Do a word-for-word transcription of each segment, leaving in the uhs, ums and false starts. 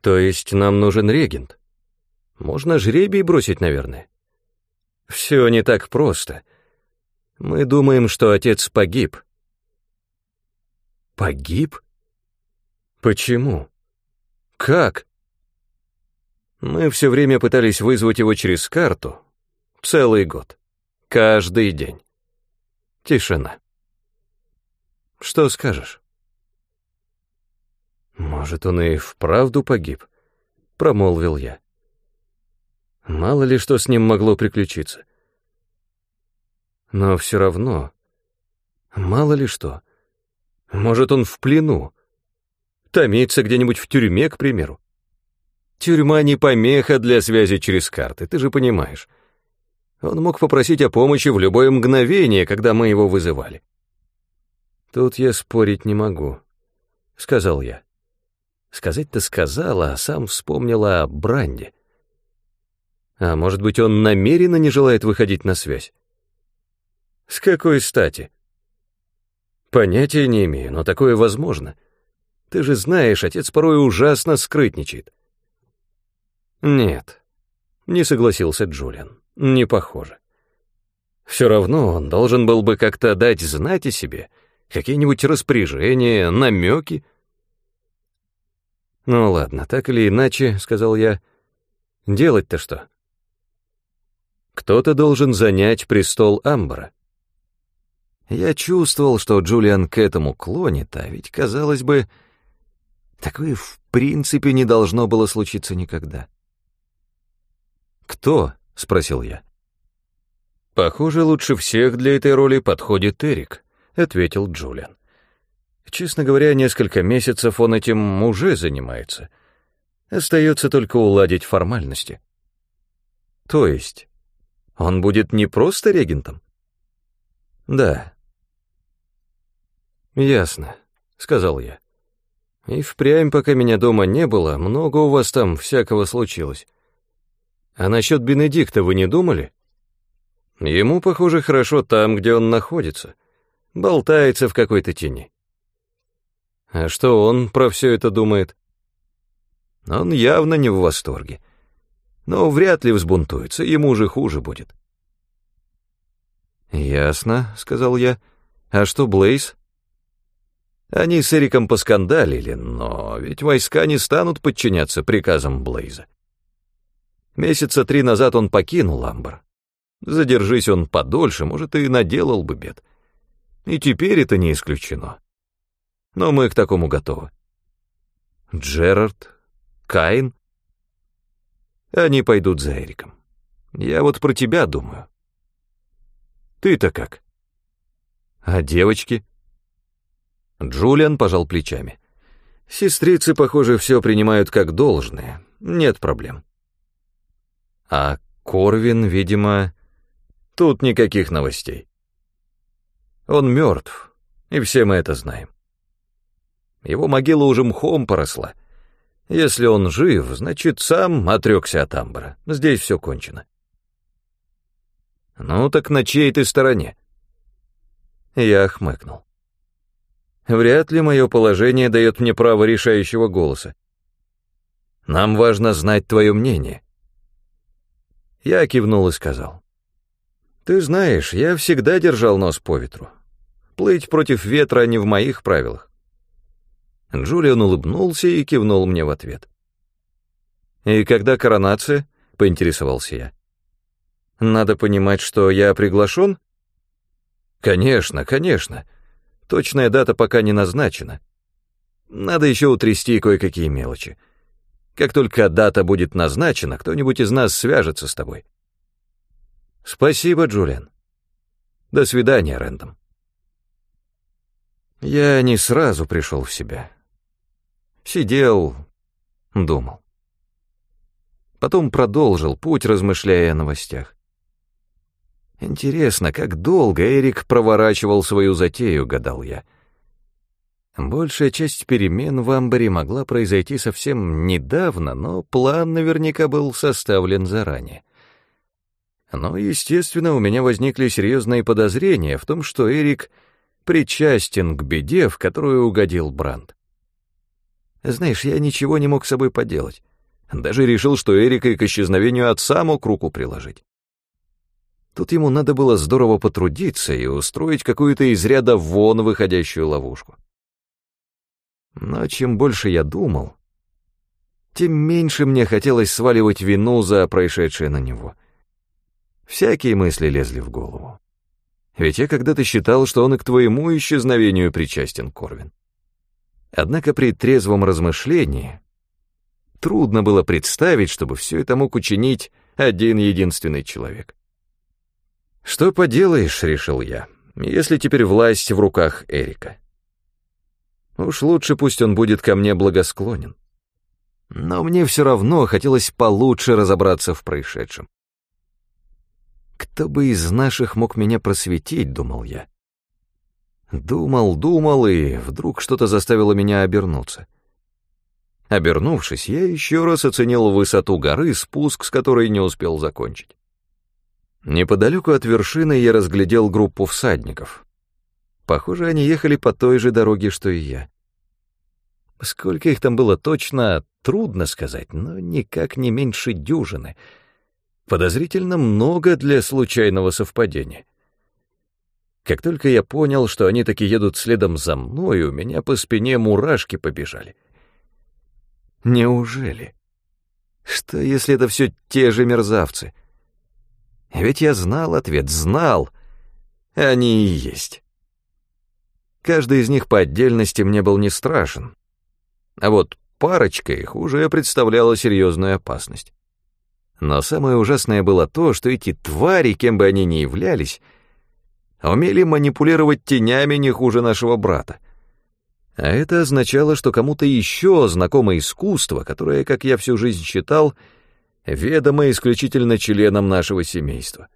То есть нам нужен регент? Можно жребий бросить, наверное. Все не так просто. Мы думаем, что отец погиб. Погиб? Почему? Как? Мы все время пытались вызвать его через карту. Целый год. Каждый день. Тишина. Что скажешь? Может, он и вправду погиб, промолвил я. Мало ли что с ним могло приключиться. Но все равно, мало ли что. Может, он в плену, томится где-нибудь в тюрьме, к примеру. Тюрьма не помеха для связи через карты, ты же понимаешь. Он мог попросить о помощи в любое мгновение, когда мы его вызывали. Тут я спорить не могу, сказал я. Сказать-то сказала, а сам вспомнила о Бранде. А может быть, он намеренно не желает выходить на связь? С какой стати? Понятия не имею, но такое возможно. Ты же знаешь, отец порой ужасно скрытничает. Нет, не согласился Джулиан, не похоже. Все равно он должен был бы как-то дать знать о себе, какие-нибудь распоряжения, намеки. Ну ладно, так или иначе, сказал я, делать-то что? Кто-то должен занять престол Амбара. Я чувствовал, что Джулиан к этому клонит, а ведь, казалось бы, такое в принципе не должно было случиться никогда. «Кто?» — спросил я. «Похоже, лучше всех для этой роли подходит Эрик», — ответил Джулиан. «Честно говоря, несколько месяцев он этим уже занимается. Остается только уладить формальности». «То есть он будет не просто регентом?» «Да». «Ясно», — сказал я. «И впрямь, пока меня дома не было, много у вас там всякого случилось. А насчет Бенедикта вы не думали? Ему, похоже, хорошо там, где он находится. Болтается в какой-то тени. А что он про все это думает? Он явно не в восторге. Но вряд ли взбунтуется, ему же хуже будет». «Ясно», — сказал я. «А что Блейз?» «Они с Эриком поскандалили, но ведь войска не станут подчиняться приказам Блейза. Месяца три назад он покинул Амбар. Задержись он подольше, может, и наделал бы бед. И теперь это не исключено. Но мы к такому готовы». «Джерард? Каин?» «Они пойдут за Эриком. Я вот про тебя думаю». «Ты-то как?» «А девочки?» Джулиан пожал плечами. «Сестрицы, похоже, все принимают как должное. Нет проблем». «А Корвин, видимо...» «Тут никаких новостей. Он мертв, и все мы это знаем. Его могила уже мхом поросла. Если он жив, значит, сам отрекся от Амбара. Здесь все кончено». «Ну так на чьей ты стороне?» Я хмыкнул. «Вряд ли мое положение дает мне право решающего голоса. Нам важно знать твое мнение». Я кивнул и сказал. «Ты знаешь, я всегда держал нос по ветру. Плыть против ветра не в моих правилах». Джулиан улыбнулся и кивнул мне в ответ. «И когда коронация?» — поинтересовался я. «Надо понимать, что я приглашен?» «Конечно, конечно. Точная дата пока не назначена. Надо еще утрясти кое-какие мелочи. Как только дата будет назначена, кто-нибудь из нас свяжется с тобой». «Спасибо, Джулиан. До свидания, Рэндом». Я не сразу пришел в себя. Сидел, думал. Потом продолжил путь, размышляя о новостях. Интересно, как долго Эрик проворачивал свою затею, гадал я. Большая часть перемен в Амбаре могла произойти совсем недавно, но план наверняка был составлен заранее. Но, естественно, у меня возникли серьезные подозрения в том, что Эрик причастен к беде, в которую угодил Бранд. Знаешь, я ничего не мог с собой поделать. Даже решил, что Эрика и к исчезновению отца мог руку приложить. Тут ему надо было здорово потрудиться и устроить какую-то из ряда вон выходящую ловушку. Но чем больше я думал, тем меньше мне хотелось сваливать вину за происшедшее на него. Всякие мысли лезли в голову. Ведь я когда-то считал, что он и к твоему исчезновению причастен, Корвин. Однако при трезвом размышлении трудно было представить, чтобы все это мог учинить один единственный человек. «Что поделаешь», — решил я, — «если теперь власть в руках Эрика. Уж лучше пусть он будет ко мне благосклонен. Но мне все равно хотелось получше разобраться в происшедшем. Кто бы из наших мог меня просветить, думал я. Думал, думал, и вдруг что-то заставило меня обернуться. Обернувшись, я еще раз оценил высоту горы, спуск с которой не успел закончить. Неподалеку от вершины я разглядел группу всадников. Похоже, они ехали по той же дороге, что и я. Сколько их там было точно, трудно сказать, но никак не меньше дюжины. Подозрительно много для случайного совпадения. Как только я понял, что они таки едут следом за мной, у меня по спине мурашки побежали. Неужели? Что, если это все те же мерзавцы? Ведь я знал ответ, знал. Они и есть. Каждый из них по отдельности мне был не страшен. А вот парочка их уже представляла серьезную опасность. Но самое ужасное было то, что эти твари, кем бы они ни являлись, умели манипулировать тенями не хуже нашего брата. А это означало, что кому-то еще знакомо искусство, которое, как я всю жизнь считал, ведомо исключительно членам нашего семейства.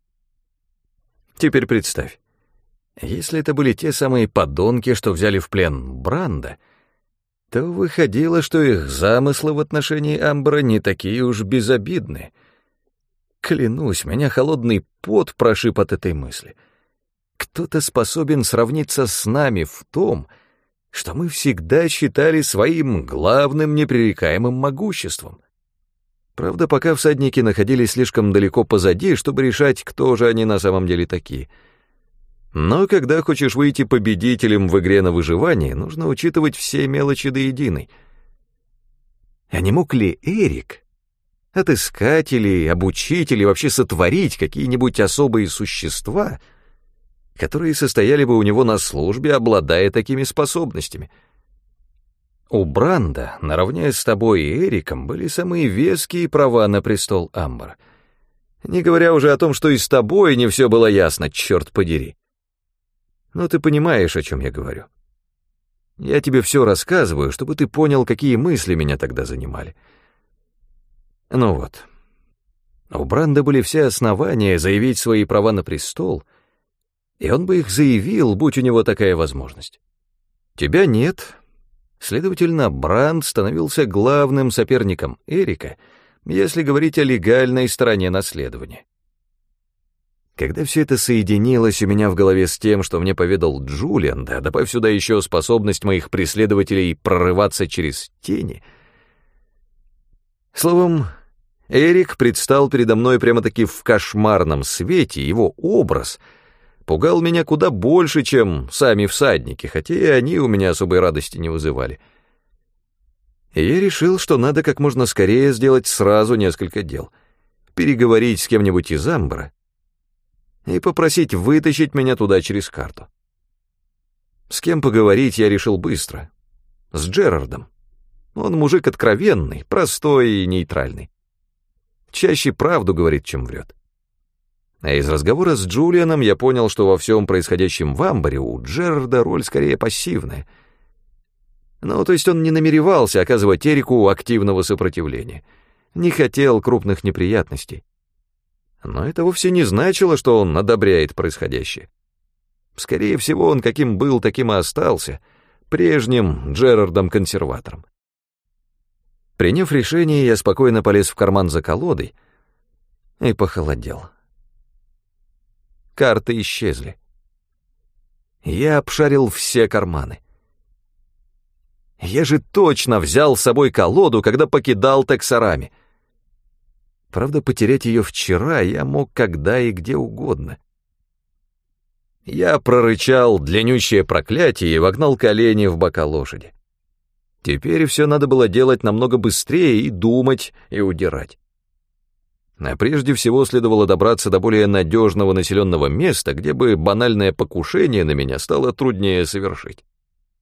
Теперь представь, если это были те самые подонки, что взяли в плен Бранда, то выходило, что их замыслы в отношении Амбра не такие уж безобидные. Клянусь, меня холодный пот прошиб от этой мысли. Кто-то способен сравниться с нами в том, что мы всегда считали своим главным непререкаемым могуществом. Правда, пока всадники находились слишком далеко позади, чтобы решать, кто же они на самом деле такие. Но когда хочешь выйти победителем в игре на выживание, нужно учитывать все мелочи до единой. А не мог ли Эрик отыскать или обучить, или вообще сотворить какие-нибудь особые существа, которые состояли бы у него на службе, обладая такими способностями? У Бранда, наравне с тобой и Эриком, были самые веские права на престол Амбара. Не говоря уже о том, что и с тобой не все было ясно, черт подери. Но ты понимаешь, о чем я говорю. Я тебе все рассказываю, чтобы ты понял, какие мысли меня тогда занимали. Ну вот. У Бранда были все основания заявить свои права на престол, и он бы их заявил, будь у него такая возможность. Тебя нет. Следовательно, Бранд становился главным соперником Эрика, если говорить о легальной стороне наследования. Когда все это соединилось у меня в голове с тем, что мне поведал Джулиан, да добавь сюда еще способность моих преследователей прорываться через тени. Словом, Эрик предстал передо мной прямо-таки в кошмарном свете, его образ пугал меня куда больше, чем сами всадники, хотя и они у меня особой радости не вызывали. И я решил, что надо как можно скорее сделать сразу несколько дел. Переговорить с кем-нибудь из Амбра и попросить вытащить меня туда через карту. С кем поговорить я решил быстро. С Джерардом. Он мужик откровенный, простой и нейтральный. Чаще правду говорит, чем врет. А из разговора с Джулианом я понял, что во всем происходящем в Амбаре у Джерарда роль скорее пассивная. Ну, то есть он не намеревался оказывать Эрику активного сопротивления, не хотел крупных неприятностей. Но это вовсе не значило, что он одобряет происходящее. Скорее всего, он каким был, таким и остался, прежним Джерардом-консерватором. Приняв решение, я спокойно полез в карман за колодой и похолодел. Карты исчезли. Я обшарил все карманы. Я же точно взял с собой колоду, когда покидал Тексарами. Правда, потерять ее вчера я мог когда и где угодно. Я прорычал длиннющее проклятие и вогнал колени в бока лошади. Теперь все надо было делать намного быстрее и думать, и удирать. А прежде всего следовало добраться до более надежного населенного места, где бы банальное покушение на меня стало труднее совершить.